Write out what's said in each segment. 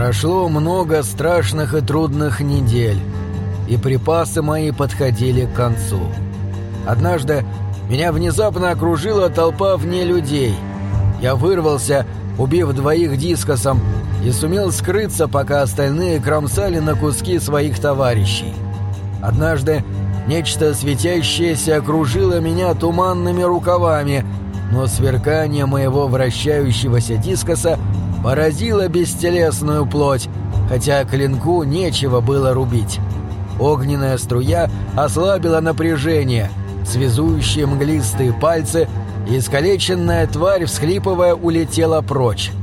Прошло много страшных и трудных недель, и припасы мои подходили к концу. Однажды меня внезапно окружила толпа вне людей. Я вырвался, убив 2 дискосом, и сумел скрыться, пока остальные кромсали на куски своих товарищей. Однажды нечто светящееся окружило меня туманными рукавами, но сверкание моего вращающегося дискоса поразило бестелесную плоть, хотя клинку нечего было рубить. Огненная струя ослабила напряжение, связующие мглистые пальцы, и искалеченная тварь, всхлипывая, улетела прочь.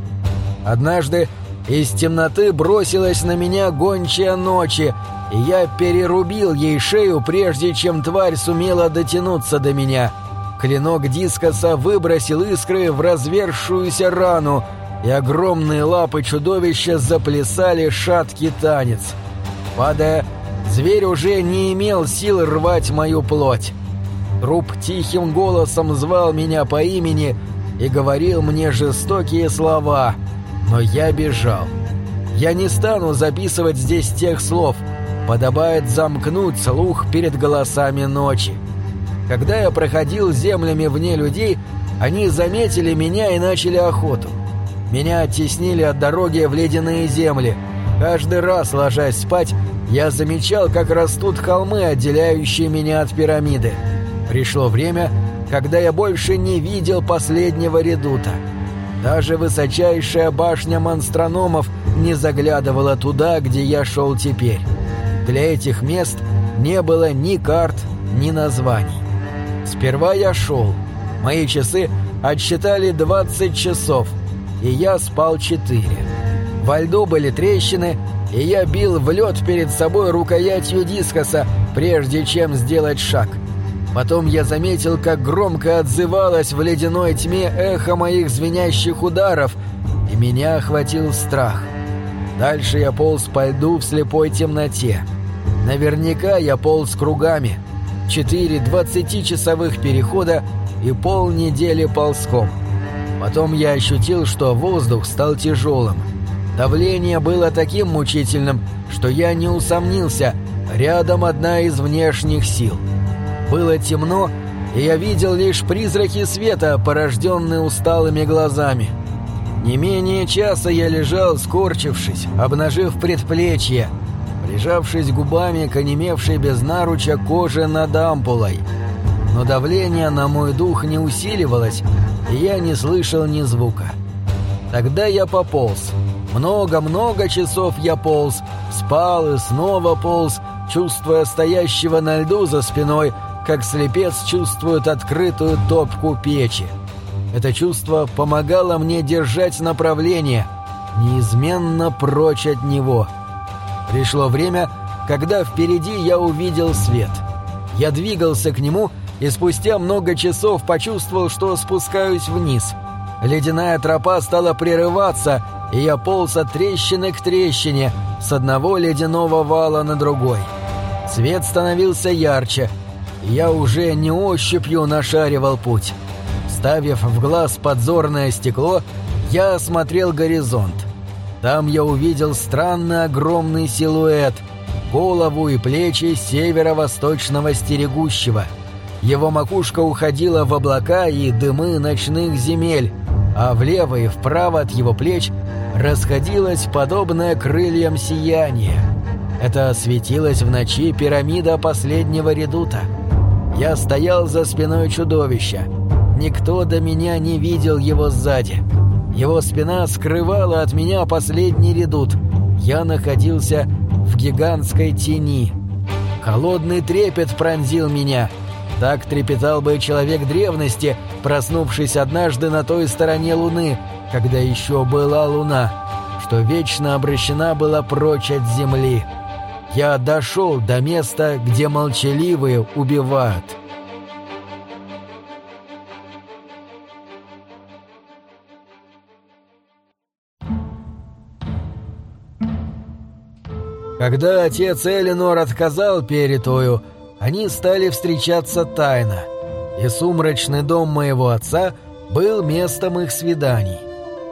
Однажды из темноты бросилась на меня гончая ночи, и я перерубил ей шею, прежде чем тварь сумела дотянуться до меня. Клинок дискоса выбросил искры в разверзшуюся рану, и огромные лапы чудовища заплясали шаткий танец. Падая, зверь уже не имел сил рвать мою плоть. Труп тихим голосом звал меня по имени и говорил мне жестокие слова, но я бежал. Я не стану записывать здесь тех слов, подобает замкнуть слух перед голосами ночи. Когда я проходил землями вне людей, они заметили меня и начали охоту. Меня оттеснили от дороги в ледяные земли. Каждый раз, ложась спать, я замечал, как растут холмы, отделяющие меня от пирамиды. Пришло время, когда я больше не видел последнего редута. Даже высочайшая башня монстрономов не заглядывала туда, где я шел теперь. Для этих мест не было ни карт, ни названий. Сперва я шел. Мои часы отсчитали 20 часов, и я спал 4. Во льду были трещины, и я бил в лед перед собой рукоятью дискоса, прежде чем сделать шаг. Потом я заметил, как громко отзывалось в ледяной тьме эхо моих звенящих ударов, и меня охватил страх. Дальше я полз по льду в слепой темноте. Наверняка я полз кругами. 4 20-часовых перехода и полнедели ползком. Потом я ощутил, что воздух стал тяжелым. Давление было таким мучительным, что я не усомнился, рядом одна из внешних сил. Было темно, и я видел лишь призраки света, порожденные усталыми глазами. Не менее часа я лежал, скорчившись, обнажив предплечье, прижавшись губами к онемевшей без наруча кожи над ампулой. Но давление на мой дух не усиливалось, и я не слышал ни звука. Тогда я пополз. Много-много часов я полз, спал и снова полз, чувствуя стоящего на льду за спиной, как слепец чувствует открытую топку печи. Это чувство помогало мне держать направление, неизменно прочь от него. Пришло время, когда впереди я увидел свет. Я двигался к нему и спустя много часов почувствовал, что спускаюсь вниз. Ледяная тропа стала прерываться, и я полз от трещины к трещине, с одного ледяного вала на другой. Свет становился ярче, и я уже не ощупью нашаривал путь. Вставив в глаз подзорное стекло, я осмотрел горизонт. Там я увидел странный огромный силуэт, голову и плечи северо-восточного стерегущего. Его макушка уходила в облака и дымы ночных земель, а влево и вправо от его плеч расходилось подобное крыльям сияние. Это светилась в ночи пирамида последнего редута. Я стоял за спиной чудовища. Никто до меня не видел его сзади. Его спина скрывала от меня последний редут. Я находился в гигантской тени. Холодный трепет пронзил меня. Так трепетал бы человек древности, проснувшись однажды на той стороне Луны, когда еще была Луна, что вечно обращена была прочь от Земли. Я дошел до места, где молчаливые убивают. Когда отец Эленор отказал Перитою, они стали встречаться тайно, и сумрачный дом моего отца был местом их свиданий.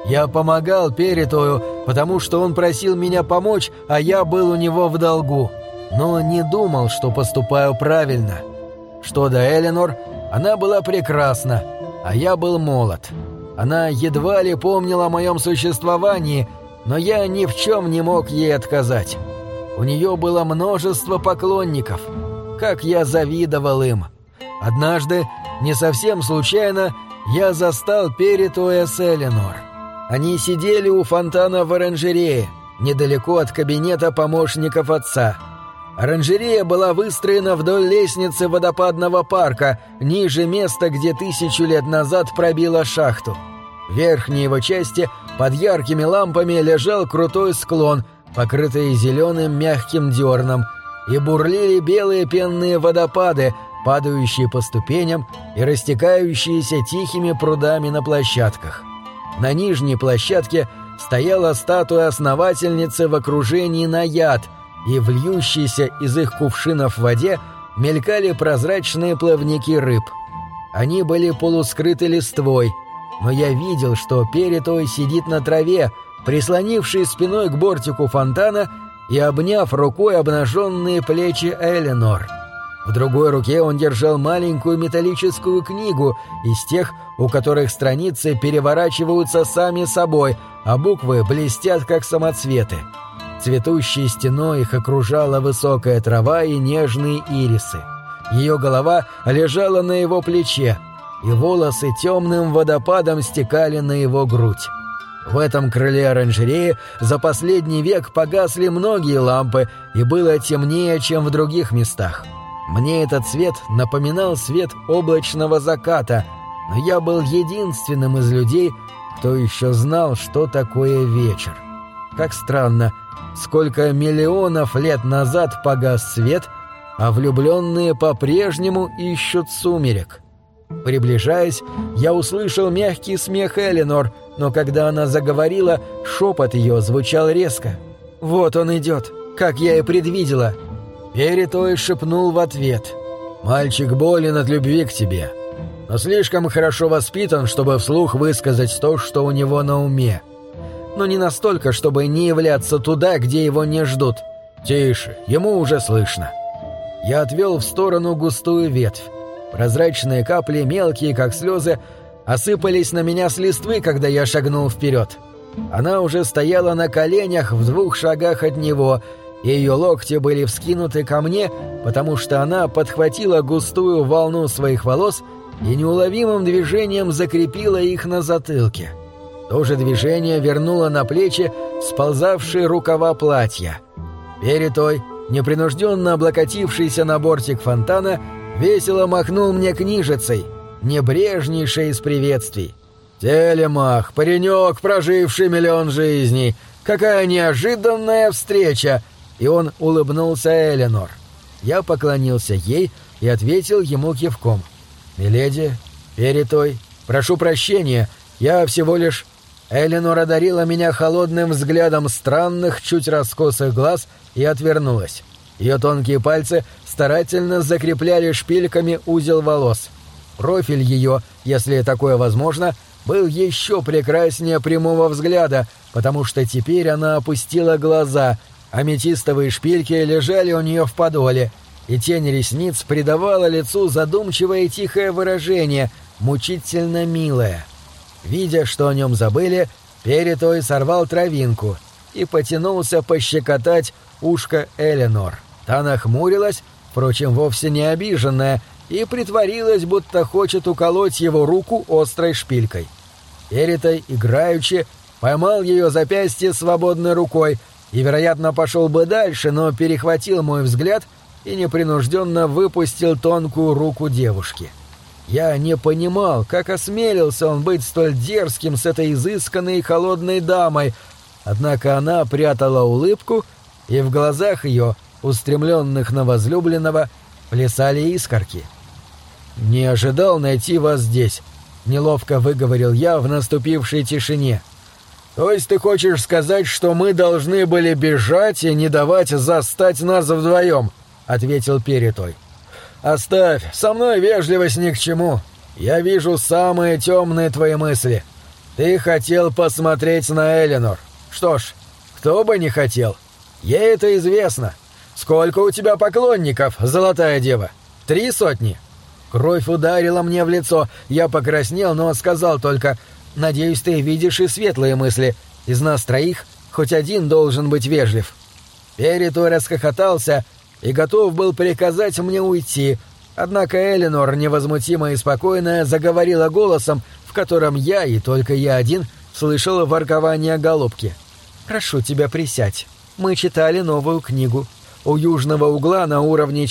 Я помогал Перетою, потому что он просил меня помочь, а я был у него в долгу. Но не думал, что поступаю правильно. Что до Эленор, она была прекрасна, а я был молод. Она едва ли помнила о моем существовании, но я ни в чем не мог ей отказать. У нее было множество поклонников. Как я завидовал им. Однажды, не совсем случайно, я застал Перетоя с Эленор. Они сидели у фонтана в оранжерее, недалеко от кабинета помощников отца. Оранжерея была выстроена вдоль лестницы водопадного парка, ниже места, где 1000 лет назад пробила шахту. В верхней его части под яркими лампами лежал крутой склон, покрытый зеленым мягким дерном, и бурлили белые пенные водопады, падающие по ступеням и растекающиеся тихими прудами на площадках. На нижней площадке стояла статуя основательницы в окружении наяд, и в льющейся из их кувшинов в воде мелькали прозрачные плавники рыб. Они были полускрыты листвой, но я видел, что Перетой сидит на траве, прислонившись спиной к бортику фонтана и обняв рукой обнаженные плечи Эленор. В другой руке он держал маленькую металлическую книгу из тех, у которых страницы переворачиваются сами собой, а буквы блестят, как самоцветы. Цветущей стеной их окружала высокая трава и нежные ирисы. Ее голова лежала на его плече, и волосы темным водопадом стекали на его грудь. В этом крыле оранжереи за последний век погасли многие лампы, и было темнее, чем в других местах. Мне этот свет напоминал свет облачного заката, но я был единственным из людей, кто еще знал, что такое вечер. Как странно, сколько миллионов лет назад погас свет, а влюбленные по-прежнему ищут сумерек. Приближаясь, я услышал мягкий смех Эленор, но когда она заговорила, шепот ее звучал резко. «Вот он идет, как я и предвидела». Перетой шепнул в ответ: «Мальчик болен от любви к тебе, но слишком хорошо воспитан, чтобы вслух высказать то, что у него на уме. Но не настолько, чтобы не являться туда, где его не ждут. Тише, ему уже слышно». Я отвел в сторону густую ветвь. Прозрачные капли, мелкие, как слезы, осыпались на меня с листвы, когда я шагнул вперед. Она уже стояла на коленях в 2 шагах от него, и ее локти были вскинуты ко мне, потому что она подхватила густую волну своих волос и неуловимым движением закрепила их на затылке. То же движение вернуло на плечи сползавшие рукава платья. Перетой, непринужденно облокотившийся на бортик фонтана, весело махнул мне книжицей, небрежнейшей из приветствий. «Телемах, паренек, проживший 1 000 000 жизней! Какая неожиданная встреча!» И он улыбнулся Эленор. Я поклонился ей и ответил ему кивком. «Миледи, Перетой, прошу прощения, я всего лишь...» Эленор одарила меня холодным взглядом странных, чуть раскосых глаз и отвернулась. Ее тонкие пальцы старательно закрепляли шпильками узел волос. Профиль ее, если такое возможно, был еще прекраснее прямого взгляда, потому что теперь она опустила глаза, аметистовые шпильки лежали у нее в подоле, и тень ресниц придавала лицу задумчивое и тихое выражение, мучительно милое. Видя, что о нем забыли, Перетой сорвал травинку и потянулся пощекотать ушко Эленор. Та нахмурилась, впрочем, вовсе не обиженная, и притворилась, будто хочет уколоть его руку острой шпилькой. Перетой, играючи, поймал ее запястье свободной рукой и, вероятно, пошел бы дальше, но перехватил мой взгляд и непринужденно выпустил тонкую руку девушки. Я не понимал, как осмелился он быть столь дерзким с этой изысканной и холодной дамой, однако она прятала улыбку, и в глазах ее, устремленных на возлюбленного, плясали искорки. «Не ожидал найти вас здесь», — неловко выговорил я в наступившей тишине. «То есть ты хочешь сказать, что мы должны были бежать и не давать застать нас вдвоем?» — ответил Перетой. «Оставь, со мной вежливость ни к чему. Я вижу самые темные твои мысли. Ты хотел посмотреть на Эленор. Что ж, кто бы не хотел. Ей это известно. Сколько у тебя поклонников, золотая дева? 300? Кровь ударила мне в лицо. Я покраснел, но сказал только: «Надеюсь, ты видишь и светлые мысли. Из нас троих хоть один должен быть вежлив». Перетой расхохотался и готов был приказать мне уйти. Однако Эленор, невозмутимая и спокойная, заговорила голосом, в котором я, и только я один, слышал воркование голубки. «Прошу тебя, присядь. Мы читали новую книгу. У южного угла на уровне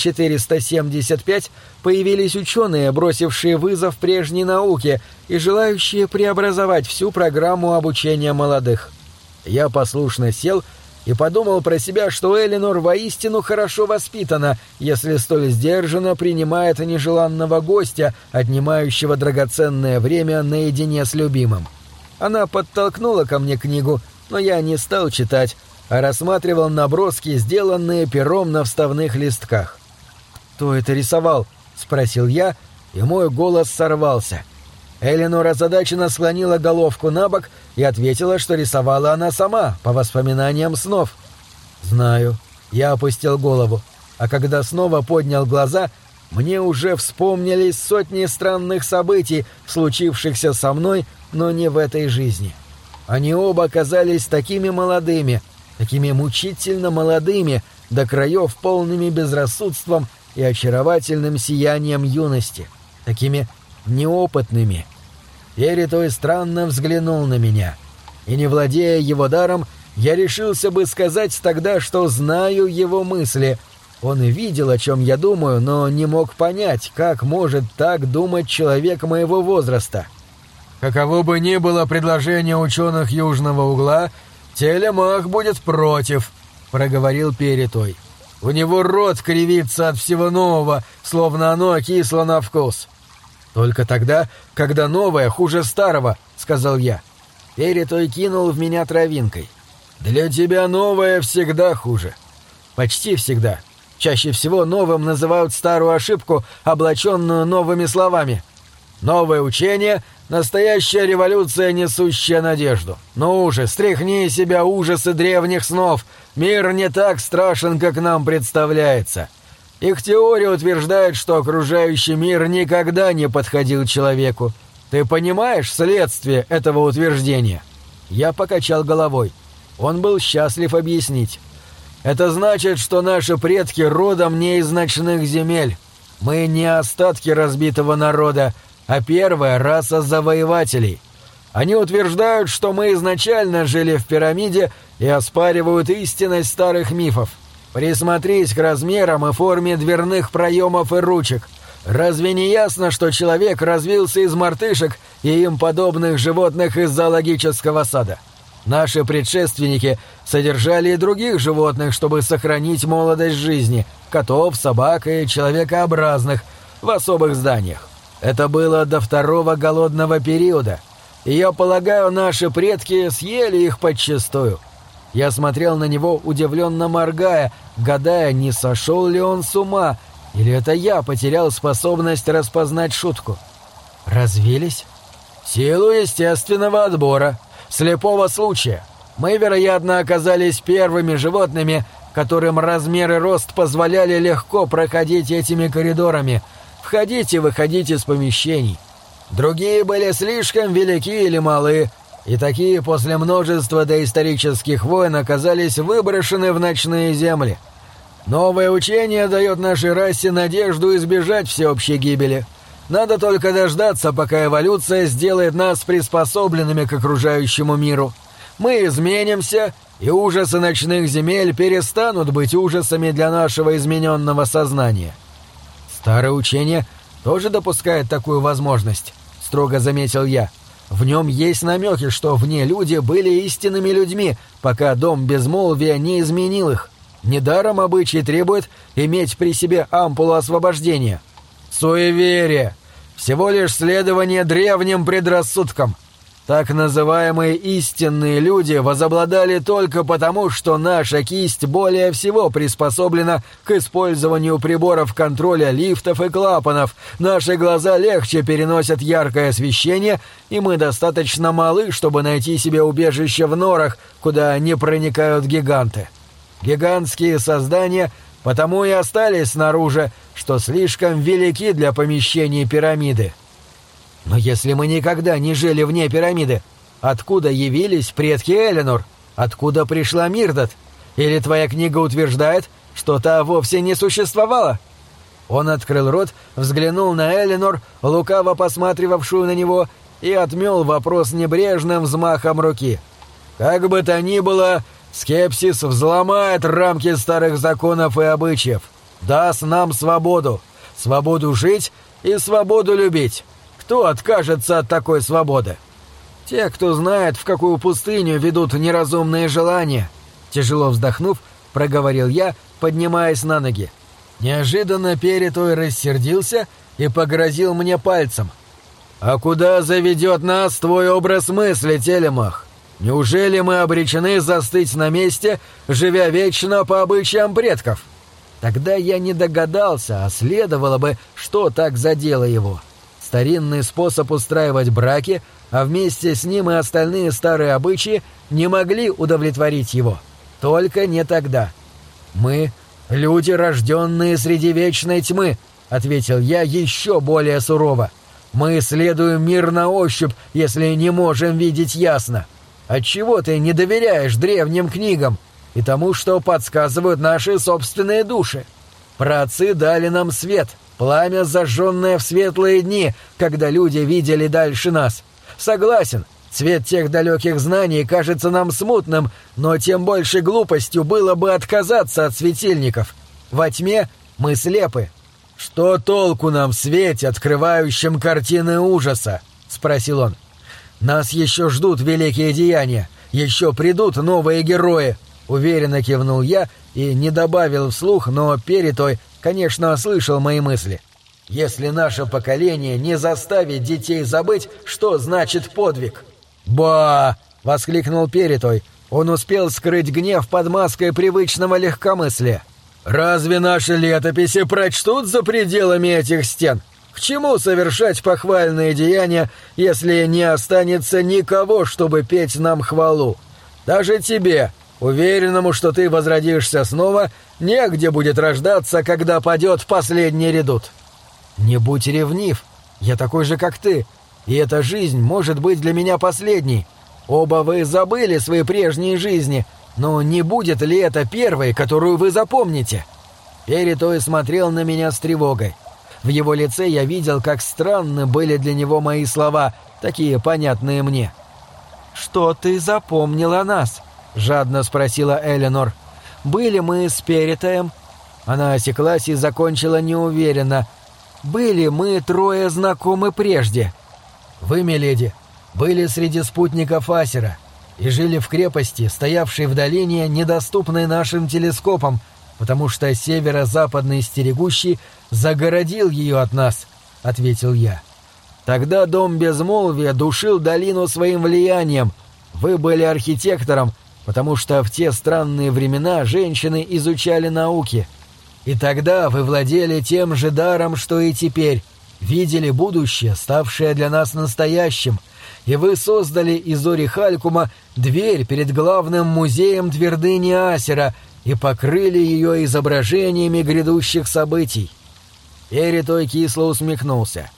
475 появились ученые, бросившие вызов прежней науке и желающие преобразовать всю программу обучения молодых». Я послушно сел и подумал про себя, что Эленор воистину хорошо воспитана, если столь сдержанно принимает нежеланного гостя, отнимающего драгоценное время наедине с любимым. Она подтолкнула ко мне книгу, но я не стал читать, а рассматривал наброски, сделанные пером на вставных листках. «Кто это рисовал?» — спросил я, и мой голос сорвался. Эленор озадаченно склонила головку на бок и ответила, что рисовала она сама, по воспоминаниям снов. «Знаю». Я опустил голову, а когда снова поднял глаза, мне уже вспомнились сотни странных событий, случившихся со мной, но не в этой жизни. Они оба казались такими молодыми, такими мучительно молодыми, до краев полными безрассудством и очаровательным сиянием юности, такими неопытными. Перетой странно взглянул на меня, и, не владея его даром, я решился бы сказать тогда, что знаю его мысли. Он видел, о чем я думаю, но не мог понять, как может так думать человек моего возраста. «Каково бы ни было предложение ученых Южного угла, Телемах будет против», — проговорил Перетой. «У него рот кривится от всего нового, словно оно кисло на вкус». «Только тогда, когда новое хуже старого», — сказал я. Перетой кинул в меня травинкой. «Для тебя новое всегда хуже». «Почти всегда. Чаще всего новым называют старую ошибку, облаченную новыми словами. Новое учение — настоящая революция, несущая надежду. Ну уже, стряхни из себя ужасы древних снов. Мир не так страшен, как нам представляется. Их теория утверждает, что окружающий мир никогда не подходил человеку. Ты понимаешь следствие этого утверждения?» Я покачал головой. Он был счастлив объяснить. «Это значит, что наши предки родом не из ночных земель. Мы не остатки разбитого народа, а первая раса завоевателей. Они утверждают, что мы изначально жили в пирамиде и оспаривают истинность старых мифов. Присмотрись к размерам и форме дверных проемов и ручек. Разве не ясно, что человек развился из мартышек и им подобных животных из зоологического сада? Наши предшественники содержали и других животных, чтобы сохранить молодость жизни, котов, собак и человекообразных, в особых зданиях. Это было до второго голодного периода, и, я полагаю, наши предки съели их подчистую». Я смотрел на него, удивленно моргая, гадая, не сошел ли он с ума, или это я потерял способность распознать шутку. «Развились?» «Силу естественного отбора, слепого случая. Мы, вероятно, оказались первыми животными, которым размер и рост позволяли легко проходить этими коридорами, входить и выходить из помещений. Другие были слишком велики или малы, и такие после множества доисторических войн оказались выброшены в ночные земли. Новое учение дает нашей расе надежду избежать всеобщей гибели. Надо только дождаться, пока эволюция сделает нас приспособленными к окружающему миру. Мы изменимся, и ужасы ночных земель перестанут быть ужасами для нашего измененного сознания». «Старое учение тоже допускает такую возможность», — строго заметил я. «В нем есть намеки, что внелюди были истинными людьми, пока дом безмолвия не изменил их. Недаром обычай требует иметь при себе ампулу освобождения». «Суеверие! Всего лишь следование древним предрассудкам. Так называемые истинные люди возобладали только потому, что наша кисть более всего приспособлена к использованию приборов контроля лифтов и клапанов, наши глаза легче переносят яркое освещение, и мы достаточно малы, чтобы найти себе убежище в норах, куда не проникают гиганты. Гигантские создания потому и остались снаружи, что слишком велики для помещений пирамиды. Но если мы никогда не жили вне пирамиды, откуда явились предки Эленор? Откуда пришла Мирдат? Или твоя книга утверждает, что та вовсе не существовала?» Он открыл рот, взглянул на Эленор, лукаво посматривавшую на него, и отмел вопрос небрежным взмахом руки. «Как бы то ни было, скепсис взломает рамки старых законов и обычаев, даст нам свободу, свободу жить и свободу любить. Кто откажется от такой свободы? Те, кто знает, в какую пустыню ведут неразумные желания», — тяжело вздохнув, проговорил я, поднимаясь на ноги. Неожиданно Перетой рассердился и погрозил мне пальцем. «А куда заведет нас твой образ мысли, Телемах? Неужели мы обречены застыть на месте, живя вечно по обычаям предков?» Тогда я не догадался, а следовало бы, что так задело его. Старинный способ устраивать браки, а вместе с ним и остальные старые обычаи не могли удовлетворить его. Только не тогда. «Мы — люди, рожденные среди вечной тьмы», — ответил я еще более сурово. «Мы исследуем мир на ощупь, если не можем видеть ясно. Отчего ты не доверяешь древним книгам и тому, что подсказывают наши собственные души? Праотцы дали нам свет, пламя, зажженное в светлые дни, когда люди видели дальше нас. Согласен, цвет тех далеких знаний кажется нам смутным, но тем больше глупостью было бы отказаться от светильников. Во тьме мы слепы». «Что толку нам в свете, открывающем картины ужаса?» — спросил он. «Нас еще ждут великие деяния, еще придут новые герои», — уверенно кивнул я и не добавил вслух, но Перетой, конечно, слышал мои мысли. «Если наше поколение не заставит детей забыть, что значит подвиг». «Ба!» — воскликнул Перетой. Он успел скрыть гнев под маской привычного легкомыслия. «Разве наши летописи прочтут за пределами этих стен? К чему совершать похвальные деяния, если не останется никого, чтобы петь нам хвалу? Даже тебе, уверенному, что ты возродишься снова, негде будет рождаться, когда падет последний редут». «Не будь ревнив, я такой же, как ты, и эта жизнь может быть для меня последней. Оба вы забыли свои прежние жизни, но не будет ли это первой, которую вы запомните?» Перетой смотрел на меня с тревогой. В его лице я видел, как странны были для него мои слова, такие понятные мне. «Что ты запомнил о нас?» — жадно спросила Эленор. «Были мы с Перетоем?» Она осеклась и закончила неуверенно. «Были мы трое знакомы прежде?» «Вы, миледи, были среди спутников Асера и жили в крепости, стоявшей в долине, недоступной нашим телескопам, потому что северо-западный стерегущий загородил ее от нас», — ответил я. «Тогда дом безмолвия душил долину своим влиянием. Вы были архитектором, потому что в те странные времена женщины изучали науки. И тогда вы владели тем же даром, что и теперь, видели будущее, ставшее для нас настоящим, и вы создали из Орихалькума дверь перед главным музеем твердыни Асера и покрыли ее изображениями грядущих событий». Перетой кисло усмехнулся.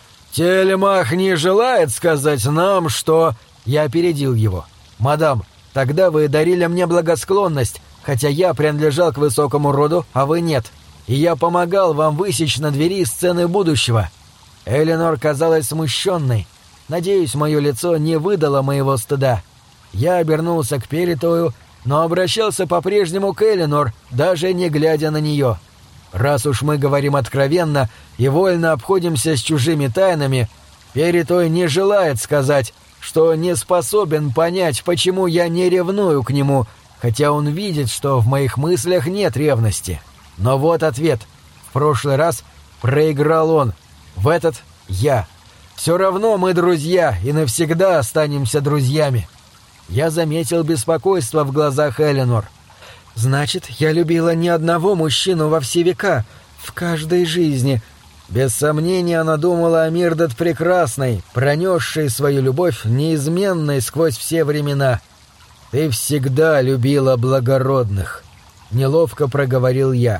«Телемах не желает сказать нам, что...» Я опередил его. «Мадам, тогда вы дарили мне благосклонность, хотя я принадлежал к высокому роду, а вы нет, и я помогал вам высечь на двери сцены будущего». Эленор казалась смущенной. Надеюсь, мое лицо не выдало моего стыда. Я обернулся к Перетою, но обращался по-прежнему к Эленор, даже не глядя на нее. Раз уж мы говорим откровенно и вольно обходимся с чужими тайнами, Перетой не желает сказать, что не способен понять, почему я не ревную к нему, хотя он видит, что в моих мыслях нет ревности. Но вот ответ. В прошлый раз проиграл он, в этот — я. Все равно мы друзья и навсегда останемся друзьями». Я заметил беспокойство в глазах Эленор. «Значит, я любила не одного мужчину во все века, в каждой жизни». Без сомнения она думала о Мирдет Прекрасной, пронесшей свою любовь неизменной сквозь все времена. «Ты всегда любила благородных», — неловко проговорил я.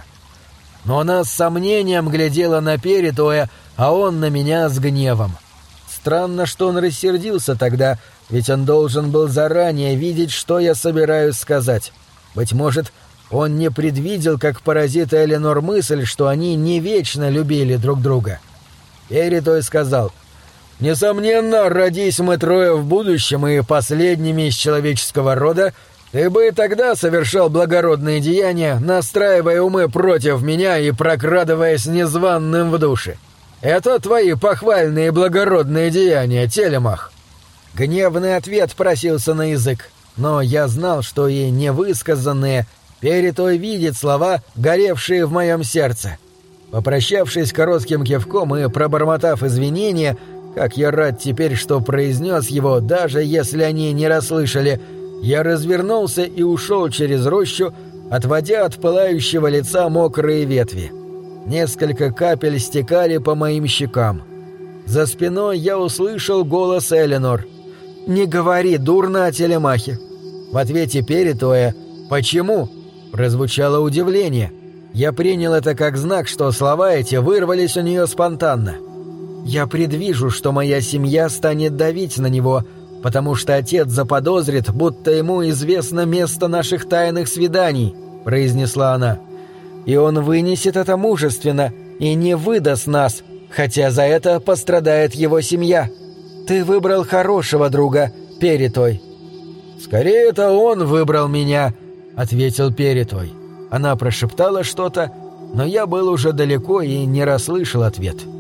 Но она с сомнением глядела на Перетоя, а он на меня с гневом. Странно, что он рассердился тогда, ведь он должен был заранее видеть, что я собираюсь сказать. Быть может, он не предвидел, как поразит Эленор мысль, что они не вечно любили друг друга. Перетой сказал: «Несомненно, родись мы трое в будущем и последними из человеческого рода, ты бы и тогда совершал благородные деяния, настраивая умы против меня и прокрадываясь незваным в души. Это твои похвальные благородные деяния, Телемах». Гневный ответ просился на язык, но я знал, что и невысказанные Перетой видит слова, горевшие в моем сердце. Попрощавшись коротким кивком и пробормотав извинения, как я рад теперь, что произнес его, даже если они не расслышали, я развернулся и ушел через рощу, отводя от пылающего лица мокрые ветви. Несколько капель стекали по моим щекам. За спиной я услышал голос Эленор. «Не говори дурно о Телемахе». В ответе Перетоя «Почему?» прозвучало удивление. Я принял это как знак, что слова эти вырвались у нее спонтанно. «Я предвижу, что моя семья станет давить на него, потому что отец заподозрит, будто ему известно место наших тайных свиданий», — произнесла она. «И он вынесет это мужественно и не выдаст нас, хотя за это пострадает его семья. Ты выбрал хорошего друга, Перетой». «Скорее, это он выбрал меня», — ответил Перетой. Она прошептала что-то, но я был уже далеко и не расслышал ответ.